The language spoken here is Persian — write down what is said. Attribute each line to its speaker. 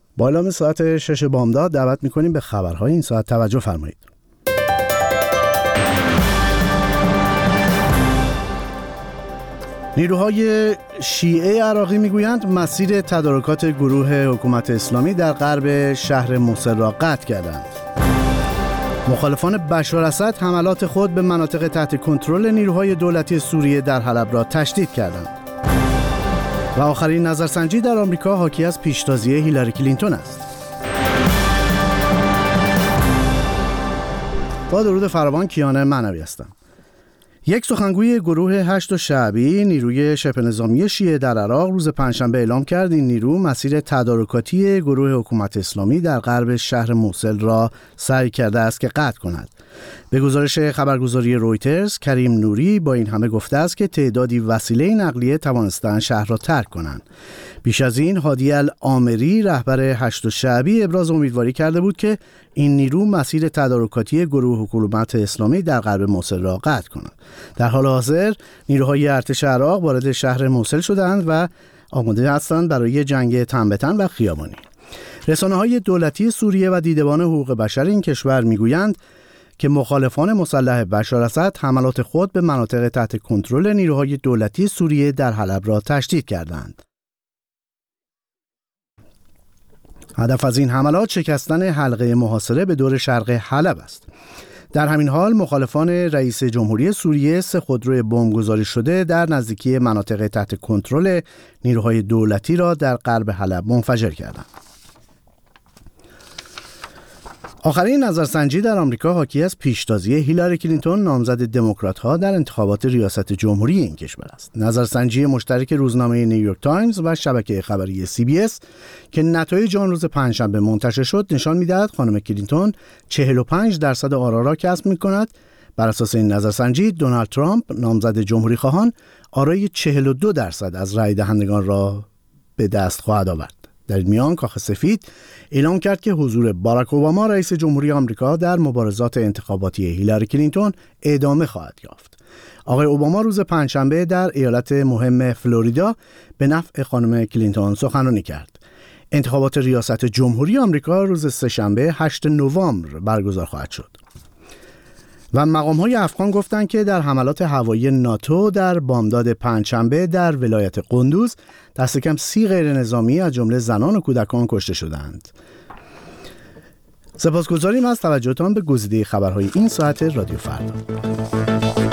Speaker 1: با اعلام ساعت 6 بامداد دعوت می‌کنیم به خبرهای این ساعت توجه فرمایید. نیروهای شیعه عراقی میگویند مسیر تدارکات گروه حکومت اسلامی در غرب شهر موصل را قطع کردند. مخالفان بشار اسد حملات خود به مناطق تحت کنترل نیروهای دولتی سوریه در حلب را تشدید کردند. و آخرین نظرسنجی در آمریکا حاکی از پیشتازی هیلاری کلینتون است. با درود فراوان، کیان معنوی هستم. یک سخنگوی گروه هشت شعبی نیروی شبه نظامی شیعه در عراق روز پنجشنبه اعلام کرد این نیرو مسیر تدارکاتی گروه حکومت اسلامی در غرب شهر موصل را سعی کرده است که قطع کند. به گزارش خبرگزاری رویترز، کریم نوری با این همه گفته است که تعدادی وسیله نقلیه توانستند شهر را ترک کنند. بیش از این، هادی العامری رهبر هشت شعبی ابراز امیدواری کرده بود که این نیرو مسیر تدارکاتی گروه حکومت اسلامی در غرب موصل را قطع کند. در حال حاضر نیروهای ارتش عراق وارد شهر موصل شدند و آماده هستند برای جنگ تن به تن و خیابانی. رسانه‌های دولتی سوریه و دیدبان حقوق بشر این کشور میگویند که مخالفان مسلح بشار اسد حملات خود به مناطق تحت کنترل نیروهای دولتی سوریه در حلب را تشدید کردند. هدف از این حملات شکستن حلقه محاصره به دور شرق حلب است. در همین حال مخالفان رئیس جمهوری سوریه 3 خودروی بمبگذاری شده در نزدیکی مناطق تحت کنترل نیروهای دولتی را در غرب حلب منفجر کردند. آخرین نظرسنجی در آمریکا حاکی از پیشتازی هیلاری کلینتون نامزد دموکرات‌ها در انتخابات ریاست جمهوری این کشور است. نظرسنجی مشترک روزنامه نیویورک تایمز و شبکه خبری CBS که نتایج آن روز پنجشنبه منتشر شد نشان می‌دهد خانم کلینتون 45% آرا را کسب می‌کند. بر اساس این نظرسنجی دونالد ترامپ نامزد جمهوری‌خواهان آرای 42% از رای دهندگان را به دست خواهد آورد. در این میان کاخ سفید اعلام کرد که حضور باراک اوباما رئیس جمهوری آمریکا در مبارزات انتخاباتی هیلاری کلینتون ادامه خواهد یافت. آقای اوباما روز پنجشنبه در ایالت مهم فلوریدا به نفع خانم کلینتون سخنرانی کرد. انتخابات ریاست جمهوری آمریکا روز سه‌شنبه 8 نوامبر برگزار خواهد شد. و مقام‌های افغان گفتند که در حملات هوایی ناتو در بامداد پنجشنبه در ولایت قندوز دست کم 30 غیر نظامی از جمله زنان و کودکان کشته شدند. سپاسگزاریم از توجهتان به گزیده خبرهای این ساعت رادیو فردا.